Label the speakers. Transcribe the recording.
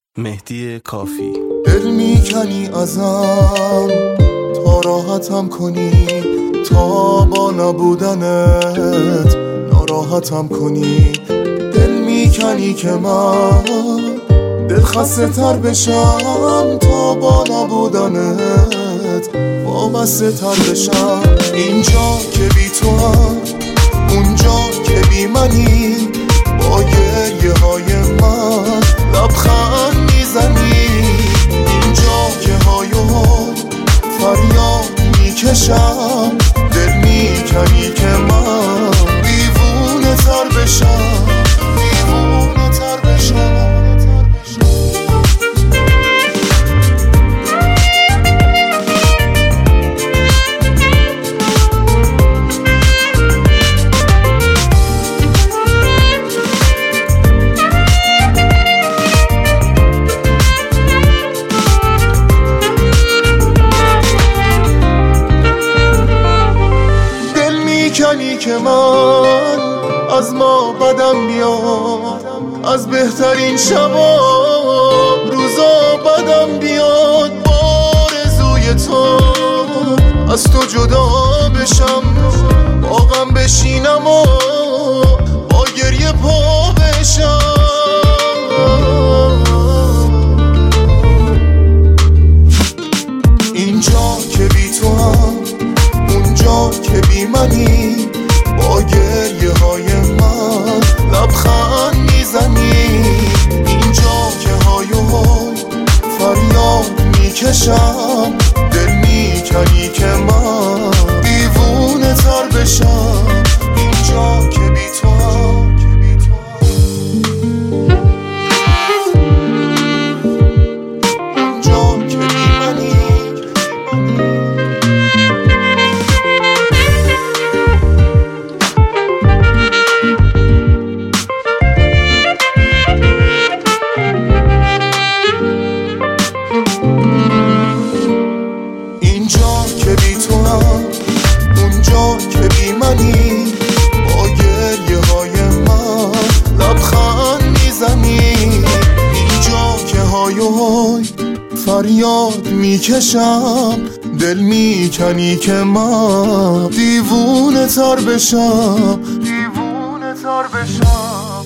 Speaker 1: مهدی کافی.
Speaker 2: دل میکنی ازم تا راحتم کنی، تا با نبودنت ناراحتم کنی. دل میکنی که من دل خسته تر بشم، تا با نبودنت وابسته تر بشم. اینجا که بی تو هم، اونجا که بی منی، با گریه های من لبخند میزنی. اینجا که های و های فریاد میکشم، دل میکنی که من دیوونه تر بشم، دیوونه تر بشم. میکنی که من از ما بدم بیاد، از بهترین شبا روزا بدم بیاد. آرزوی تو از تو جدا بشم، با غم بشینم و با گریه پا بشم. اینجا که بی تو هم، اونجا که بی منی، با گریه های من لبخند میزنی. اینجا که های و های فریاد میکشم، دل میکنی که من دیوونه تر بشم. اینجا که بی تو هم، اونجا که بی منی. اینجا که بی تو هم، اونجا که بی منی، با گریه های من لبخند میزنی. اینجا که های و های فریاد میکشم، دل میکنی که من دیوونه تر بشم، دیوونه تر بشم.